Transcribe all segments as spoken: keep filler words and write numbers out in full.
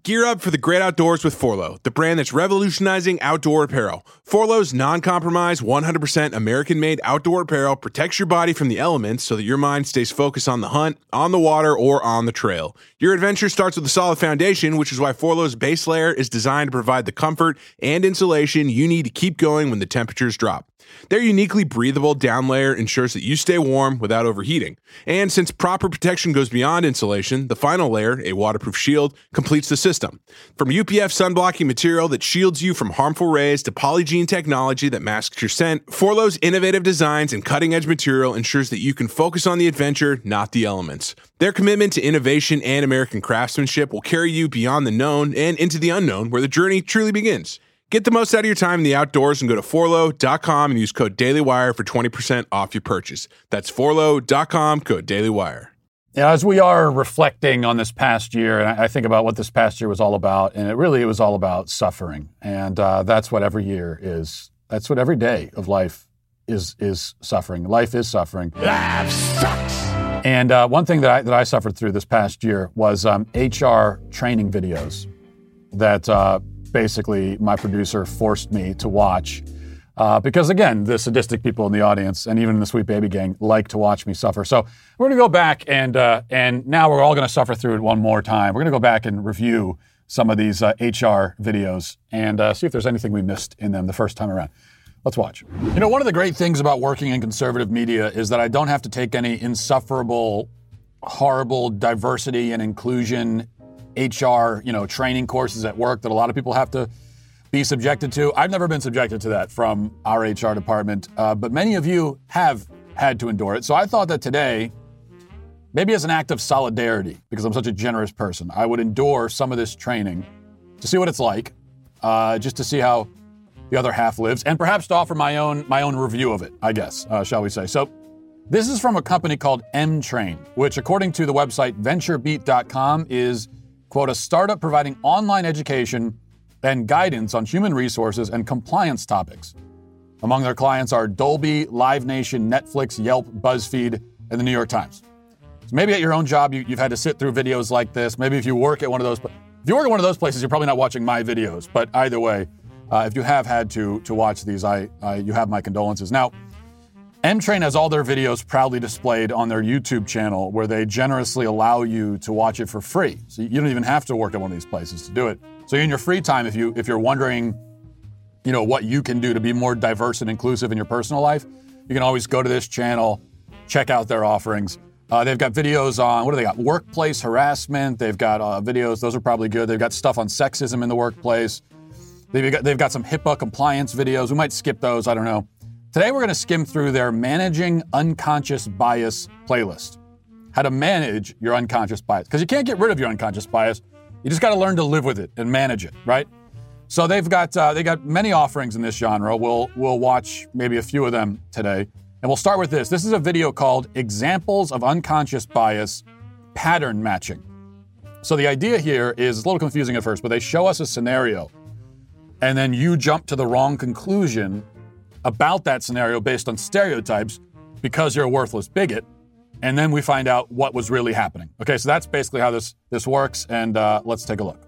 Gear up for the great outdoors with Forloh, the brand that's revolutionizing outdoor apparel. Forloh's non-compromise, one hundred percent American-made outdoor apparel protects your body from the elements so that your mind stays focused on the hunt, on the water, or on the trail. Your adventure starts with a solid foundation, which is why Forloh's base layer is designed to provide the comfort and insulation you need to keep going when the temperatures drop. Their uniquely breathable down layer ensures that you stay warm without overheating. And since proper protection goes beyond insulation, the final layer, a waterproof shield, completes the system. From U P F sunblocking material that shields you from harmful rays to Polygiene technology that masks your scent, Forloh's innovative designs and cutting-edge material ensures that you can focus on the adventure, not the elements. Their commitment to innovation and American craftsmanship will carry you beyond the known and into the unknown, where the journey truly begins. Get the most out of your time in the outdoors and go to forloh dot com and use code DailyWire for twenty percent off your purchase. That's forloh dot com, code DailyWire. Yeah, as we are reflecting on this past year, and I think about what this past year was all about, and it really it was all about suffering. And uh, that's what every year is. That's what every day of life is is suffering. Life is suffering. Life sucks. And uh, one thing that I, that I suffered through this past year was um, H R training videos that uh, basically my producer forced me to watch. Uh, because again, the sadistic people in the audience and even in the Sweet Baby Gang like to watch me suffer. So we're going to go back and uh, and now we're all going to suffer through it one more time. We're going to go back and review some of these uh, H R videos and uh, see if there's anything we missed in them the first time around. Let's watch. You know, one of the great things about working in conservative media is that I don't have to take any insufferable, horrible diversity and inclusion H R, you know, training courses at work that a lot of people have to be subjected to. I've never been subjected to that from our H R department, uh, but many of you have had to endure it. So I thought that today, maybe as an act of solidarity, because I'm such a generous person, I would endure some of this training to see what it's like, uh, just to see how the other half lives, and perhaps to offer my own my own review of it, I guess, uh, shall we say. So this is from a company called M-Train, which according to the website venture beat dot com is, quote, a startup providing online education and guidance on human resources and compliance topics. Among their clients are Dolby, Live Nation, Netflix, Yelp, BuzzFeed, and the New York Times. So maybe at your own job, you, you've had to sit through videos like this. Maybe if you work at one of those, if you work at one of those places, you're probably not watching my videos. But either way, uh, if you have had to to watch these, I, I you have my condolences. Now, M-Train has all their videos proudly displayed on their YouTube channel, where they generously allow you to watch it for free. So you don't even have to work at one of these places to do it. So in your free time, if you if you're wondering, you know, what you can do to be more diverse and inclusive in your personal life, you can always go to this channel, check out their offerings. Uh, they've got videos on, what do they got? Workplace harassment. They've got uh, videos, those are probably good. They've got stuff on sexism in the workplace. They've got, they've got some HIPAA compliance videos. We might skip those, I don't know. Today, we're going to skim through their Managing Unconscious Bias playlist. How to manage your unconscious bias. Because you can't get rid of your unconscious bias. You just got to learn to live with it and manage it, right? So they've got uh, they got many offerings in this genre. We'll we'll watch maybe a few of them today. And we'll start with this. This is a video called Examples of Unconscious Bias Pattern Matching. So the idea here is, it's a little confusing at first, but they show us a scenario. And then you jump to the wrong conclusion about that scenario based on stereotypes because you're a worthless bigot, and then we find out what was really happening. Okay, so that's basically how this, this works, and uh, let's take a look.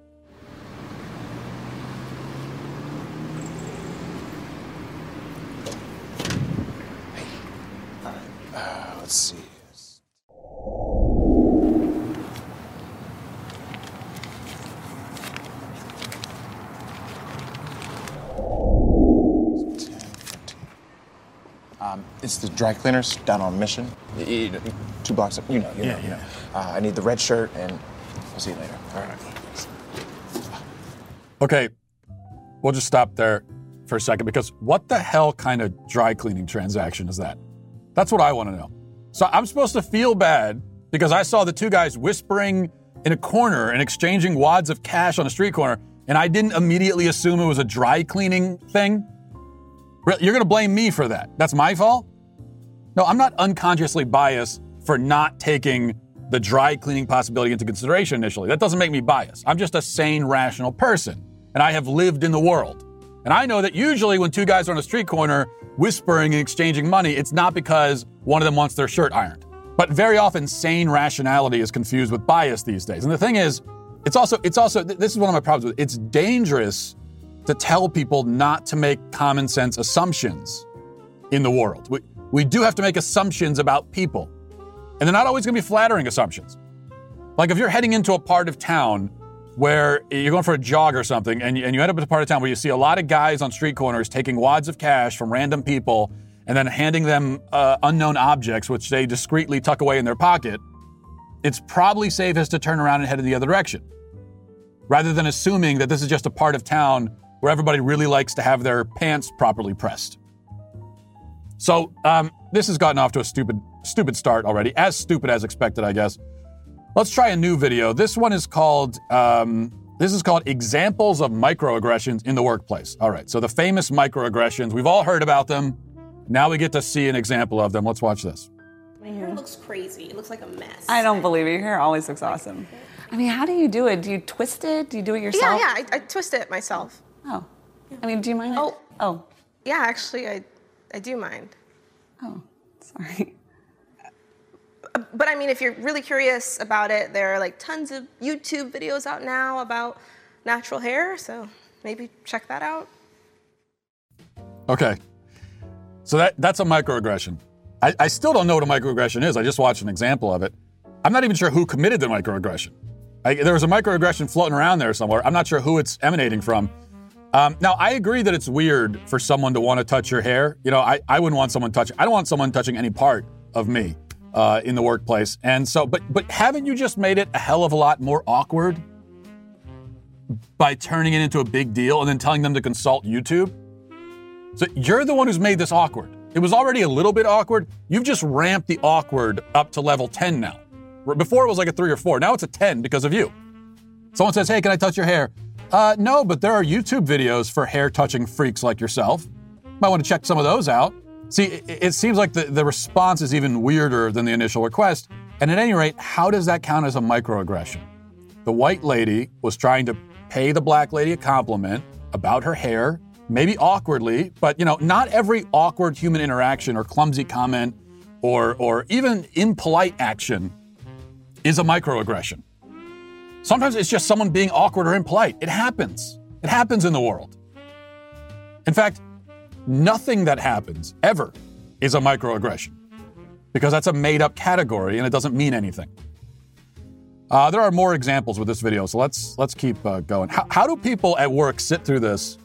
All right, uh, let's see. Um, it's the dry cleaners down on Mission. You know, two blocks up, you know. You yeah, know. yeah. Uh, I need the red shirt, and I'll see you later. All right. Okay, we'll just stop there for a second, because what the hell kind of dry cleaning transaction is that? That's what I want to know. So I'm supposed to feel bad because I saw the two guys whispering in a corner and exchanging wads of cash on a street corner, and I didn't immediately assume it was a dry cleaning thing? You're going to blame me for that. That's my fault? No, I'm not unconsciously biased for not taking the dry cleaning possibility into consideration initially. That doesn't make me biased. I'm just a sane, rational person, and I have lived in the world. And I know that usually when two guys are on a street corner whispering and exchanging money, it's not because one of them wants their shirt ironed. But very often, sane rationality is confused with bias these days. And the thing is, It's also, it's also, this is one of my problems with it. It's dangerous to tell people not to make common sense assumptions in the world. We, we do have to make assumptions about people. And they're not always going to be flattering assumptions. Like if you're heading into a part of town where you're going for a jog or something, and you, and you end up in a part of town where you see a lot of guys on street corners taking wads of cash from random people and then handing them uh, unknown objects, which they discreetly tuck away in their pocket, it's probably safest to turn around and head in the other direction, rather than assuming that this is just a part of town where everybody really likes to have their pants properly pressed. So um, this has gotten off to a stupid, stupid start already, as stupid as expected, I guess. Let's try a new video. This one is called, um, this is called Examples of Microaggressions in the Workplace. All right, so the famous microaggressions, we've all heard about them. Now we get to see an example of them. Let's watch this. My hair looks crazy. It looks like a mess. I don't believe it. Your hair always looks awesome. I mean, how do you do it? Do you twist it? Do you do it yourself? Yeah, yeah, I, I twist it myself. Oh. I mean, do you mind? Oh. It? Oh. Yeah, actually, I, I do mind. Oh, sorry. But I mean, if you're really curious about it, there are like tons of YouTube videos out now about natural hair, so maybe check that out. Okay. So that that's a microaggression. I, I still don't know what a microaggression is. I just watched an example of it. I'm not even sure who committed the microaggression. I, there was a microaggression floating around there somewhere. I'm not sure who it's emanating from. Um, now, I agree that it's weird for someone to want to touch your hair. You know, I, I wouldn't want someone touching, I don't want someone touching any part of me uh, in the workplace. And so, but but haven't you just made it a hell of a lot more awkward by turning it into a big deal and then telling them to consult YouTube? So you're the one who's made this awkward. It was already a little bit awkward. You've just ramped the awkward up to level ten now. Before it was like a three or four. Now it's a ten because of you. Someone says, hey, can I touch your hair? Uh, no, but there are YouTube videos for hair-touching freaks like yourself. Might want to check some of those out. See, it, it seems like the, the response is even weirder than the initial request. And at any rate, how does that count as a microaggression? The white lady was trying to pay the black lady a compliment about her hair, maybe awkwardly, but, you know, not every awkward human interaction or clumsy comment or, or even impolite action is a microaggression. Sometimes it's just someone being awkward or impolite. It happens. It happens in the world. In fact, nothing that happens ever is a microaggression because that's a made-up category and it doesn't mean anything. Uh, there are more examples with this video, so let's let's keep uh, going. How, how do people at work sit through this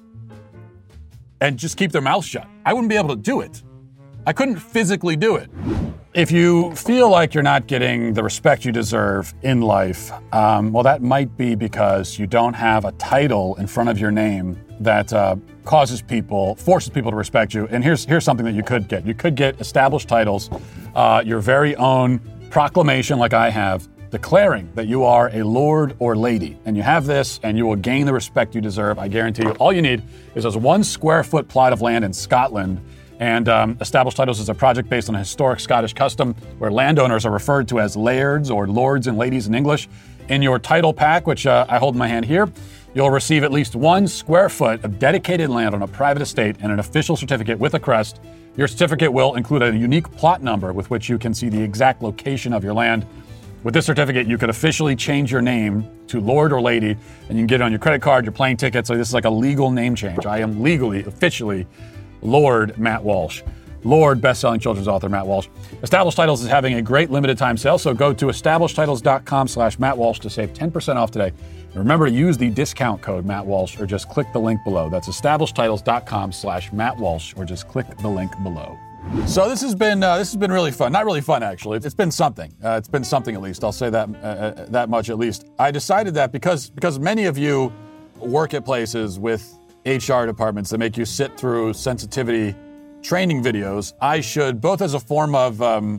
and just keep their mouths shut? I wouldn't be able to do it. I couldn't physically do it. If you feel like you're not getting the respect you deserve in life, um, well, that might be because you don't have a title in front of your name that uh, causes people, forces people to respect you. And here's here's something that you could get. You could get established titles, uh, your very own proclamation like I have, declaring that you are a lord or lady. And you have this, and you will gain the respect you deserve. I guarantee you. All you need is this one square foot plot of land in Scotland. And um, Established Titles is a project based on a historic Scottish custom where landowners are referred to as lairds or lords and ladies in English. In your title pack, which uh, I hold in my hand here, you'll receive at least one square foot of dedicated land on a private estate and an official certificate with a crest. Your certificate will include a unique plot number with which you can see the exact location of your land. With this certificate, you could officially change your name to Lord or Lady, and you can get it on your credit card, your plane ticket. So this is like a legal name change. I am legally, officially Lord Matt Walsh. Lord best-selling children's author Matt Walsh. Established Titles is having a great limited time sale, so go to established titles dot com slash Matt Walsh to save ten percent off today. And remember to use the discount code Matt Walsh or just click the link below. That's established titles dot com slash Matt Walsh or just click the link below. So this has been uh, this has been really fun. Not really fun, actually. It's been something. Uh, it's been something at least. I'll say that uh, that much at least. I decided that because because many of you work at places with H R departments that make you sit through sensitivity training videos, I should, both as a form of, um,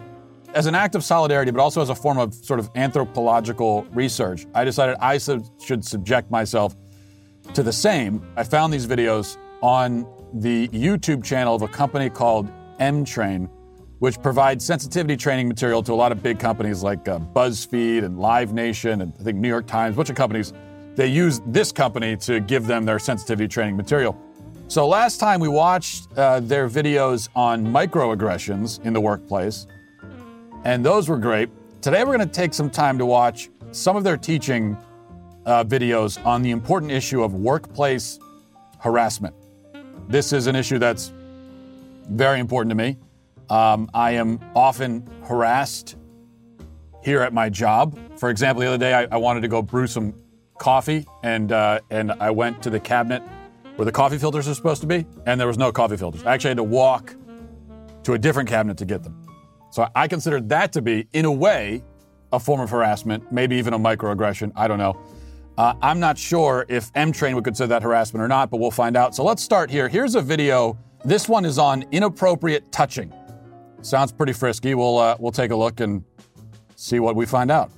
as an act of solidarity, but also as a form of sort of anthropological research, I decided I sub- should subject myself to the same. I found these videos on the YouTube channel of a company called M-Train, which provides sensitivity training material to a lot of big companies like uh, BuzzFeed and Live Nation and I think New York Times, a bunch of companies. They use this company to give them their sensitivity training material. So last time we watched uh, their videos on microaggressions in the workplace, and those were great. Today we're going to take some time to watch some of their teaching uh, videos on the important issue of workplace harassment. This is an issue that's very important to me. Um, I am often harassed here at my job. For example, the other day I, I wanted to go brew some coffee, and uh, and I went to the cabinet where the coffee filters are supposed to be, and there was no coffee filters. I actually had to walk to a different cabinet to get them. So I considered that to be, in a way, a form of harassment, maybe even a microaggression. I don't know. Uh, I'm not sure if M-Train would consider that harassment or not, but we'll find out. So let's start here. Here's a video. This one is on inappropriate touching. Sounds pretty frisky. We'll uh, we'll take a look and see what we find out.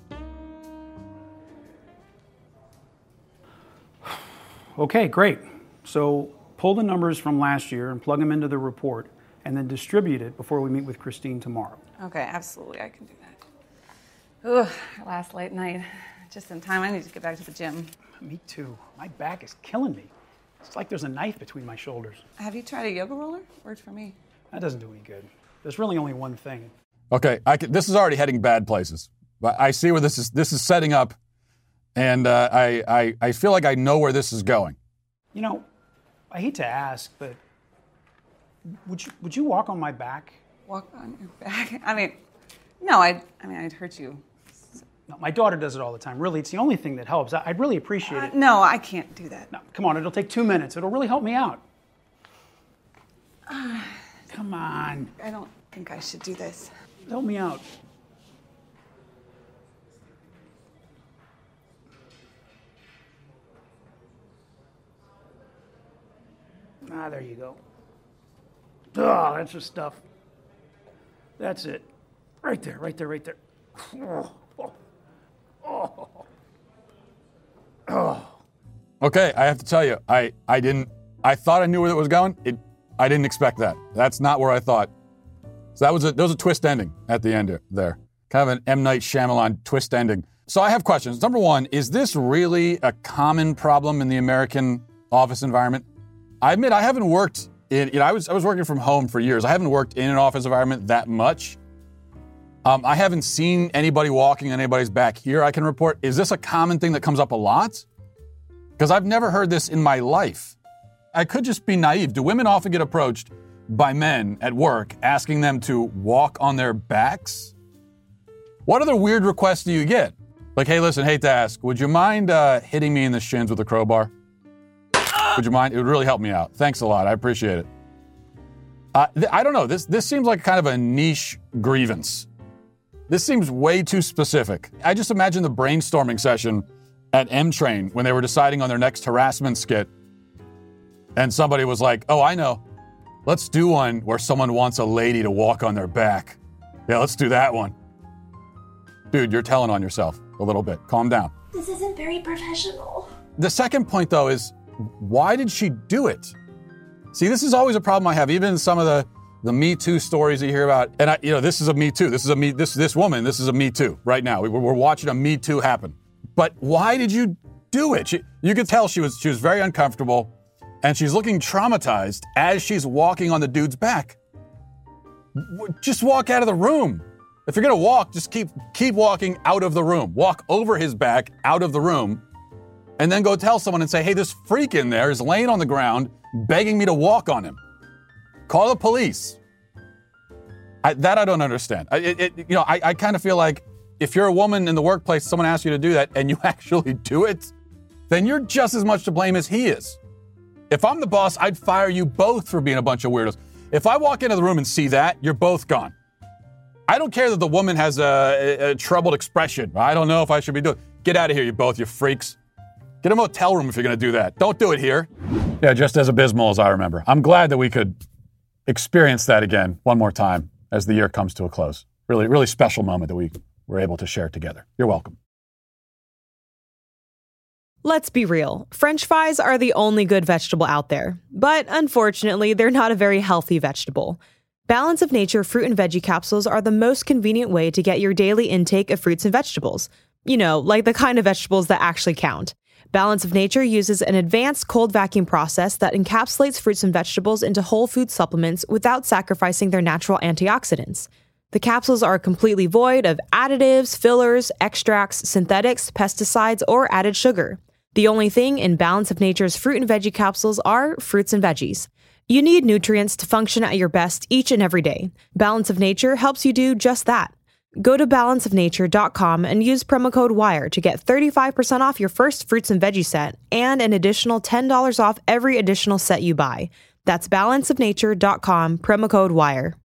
Okay, great. So pull the numbers from last year and plug them into the report, and then distribute it before we meet with Christine tomorrow. Okay, absolutely, I can do that. Ugh, last late night. Just in time, I need to get back to the gym. Me too. My back is killing me. It's like there's a knife between my shoulders. Have you tried a yoga roller? Worked for me. That doesn't do any good. There's really only one thing. Okay, I can, this is already heading bad places. But I see where this is. This is setting up, and uh, I, I I feel like I know where this is going. You know, I hate to ask, but would you would you walk on my back? Walk on your back? I mean, no, I I mean, I'd hurt you. No, my daughter does it all the time. Really, it's the only thing that helps. I'd really appreciate Uh, it. no, I can't do that. No, come on, it'll take two minutes. It'll really help me out. Come on, I don't think I should do this. help me out. Ah, there you go. Oh, that's the stuff. That's it. Right there, right there, right there. Oh, oh, oh. Oh. Okay, I have to tell you, I, I didn't, I thought I knew where it was going. It, I didn't expect that. That's not where I thought. So that was a, that was a twist ending at the end there. Kind of an M. Night Shyamalan twist ending. So I have questions. Number one, is this really a common problem in the American office environment? I admit I haven't worked in, you know, I was I was working from home for years. I haven't worked in an office environment that much. Um, I haven't seen anybody walking on anybody's back here I can report. Is this a common thing that comes up a lot? Because I've never heard this in my life. I could just be naive. Do women often get approached by men at work asking them to walk on their backs? What other weird requests do you get? Like, hey, listen, hate to ask, would you mind uh, hitting me in the shins with a crowbar? Would you mind? It would really help me out. Thanks a lot. I appreciate it. Uh, th- I don't know. This this seems like kind of a niche grievance. This seems way too specific. I just imagine the brainstorming session at M-Train when they were deciding on their next harassment skit. And somebody was like, oh, I know. Let's do one where someone wants a lady to walk on their back. Yeah, let's do that one. Dude, you're telling on yourself a little bit. Calm down. This isn't very professional. The second point, though, is why did she do it? See, this is always a problem I have, even in some of the, the Me Too stories that you hear about. And, I, you know, this is a Me Too. This is a Me, this, this woman, this is a Me Too right now. We, we're watching a Me Too happen. But why did you do it? She, you could tell she was she was very uncomfortable, and she's looking traumatized as she's walking on the dude's back. Just walk out of the room. If you're going to walk, just keep keep walking out of the room. Walk over his back, out of the room, and then go tell someone and say, hey, this freak in there is laying on the ground begging me to walk on him. Call the police. I, that I don't understand. I, it, it, you know, I, I kind of feel like if you're a woman in the workplace, someone asks you to do that, and you actually do it, then you're just as much to blame as he is. If I'm the boss, I'd fire you both for being a bunch of weirdos. If I walk into the room and see that, you're both gone. I don't care that the woman has a, a, a troubled expression. I don't know if I should be doing it. Get out of here, you both, you freaks. Get a motel room if you're going to do that. Don't do it here. Yeah, just as abysmal as I remember. I'm glad that we could experience that again one more time as the year comes to a close. Really, really special moment that we were able to share together. You're welcome. Let's be real. French fries are the only good vegetable out there. But unfortunately, they're not a very healthy vegetable. Balance of Nature fruit and veggie capsules are the most convenient way to get your daily intake of fruits and vegetables. You know, like the kind of vegetables that actually count. Balance of Nature uses an advanced cold vacuum process that encapsulates fruits and vegetables into whole food supplements without sacrificing their natural antioxidants. The capsules are completely void of additives, fillers, extracts, synthetics, pesticides, or added sugar. The only thing in Balance of Nature's fruit and veggie capsules are fruits and veggies. You need nutrients to function at your best each and every day. Balance of Nature helps you do just that. Go to balance of nature dot com and use promo code WIRE to get thirty-five percent off your first fruits and veggie set and an additional ten dollars off every additional set you buy. That's balance of nature dot com, promo code WIRE.